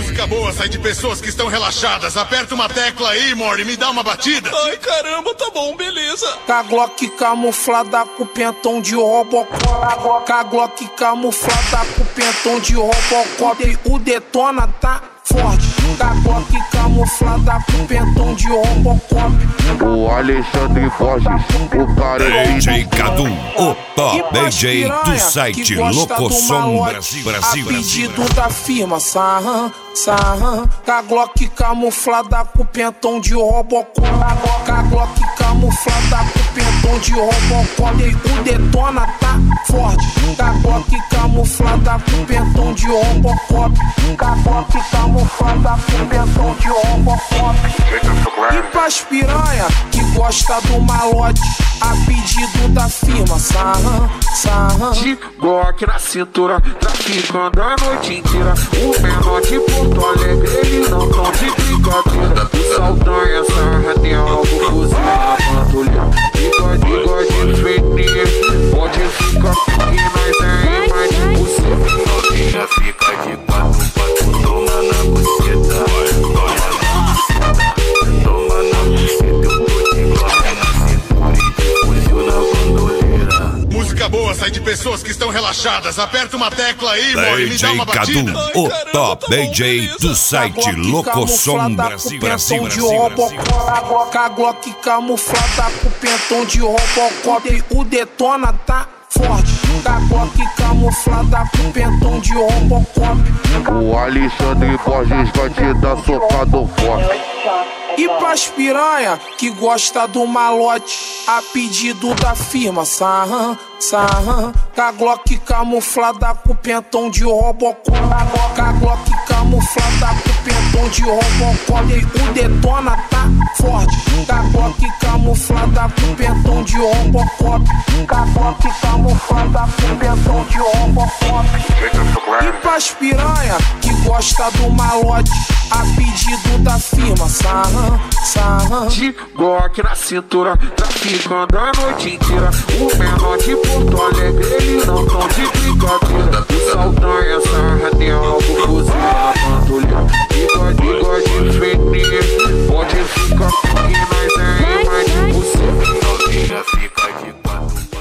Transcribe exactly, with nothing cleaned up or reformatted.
Música boa sai de pessoas que estão relaxadas. Aperta uma tecla aí, Mori, me dá uma batida. Ai, caramba, tá bom, beleza. Com a Glock camuflada com pentão de Robocop. Com a Glock camuflada com pentão de Robocop. O detona tá forte. Com a Glock camuflada com pentão de Robocop. O Alexandre Borges, o cara D J Cadu, o top D J do site Locosom Brasil, Brasil, a pedido da firma Sarran, Sarran. Com a Glock camuflada com pentão de Robocop. Com a Glock camuflada com pentão de Robocop. O detona tá forte. Com a Glock camuflada com pentão de Robocop. Com a Glock camuflada com pentão de Robocop. E pras piranha que gosta do malote, a pedido da firma Sarran, Sarran. De Glock na cintura, traficando a noite inteira. O menor de Porto Alegre, eles não tão de brincadeira. O Saldanha, Sarra, tem algo fuzil na bandolha. Bigode, bigode, feitinho, pode ficar que nós é mais impossível. Novinha fica de quatro, quatro, toma na buceta. Toma na buceta, eu tô de Glock na cintura e de fuzil na bandoleira. Música boa sai de pessoas que estão relaxadas. Aperta uma tecla aí, Mori, me dá uma D J batida. Cadu, o top D J do site Locosom Brasil, Brasil, Brasil. Com a Glock camuflada com pentão de Robocop. O detona tá forte. Com a Glock camuflada com pentão de Robocop. O Alexandre Borges vai te dar socado forte. E pras piranha que gosta do malote, a pedido da firma Sarran, Sarran. Com a Glock camuflada com pentão de Robocop. Com a Glock camuflada com pentão de Robocop. O detona tá forte. Com a Glock camuflada com pentão de Robocop. Com a Glock camuflada com pentão de Robocop. E pras piranha que gosta do malote, a pedido da firma Sarran, Sarran. De Glock na cintura, traficando a noite inteira. O menor de Porto Alegre, eles não tão de brincadeira. O Saldanha, Sarra, tem algo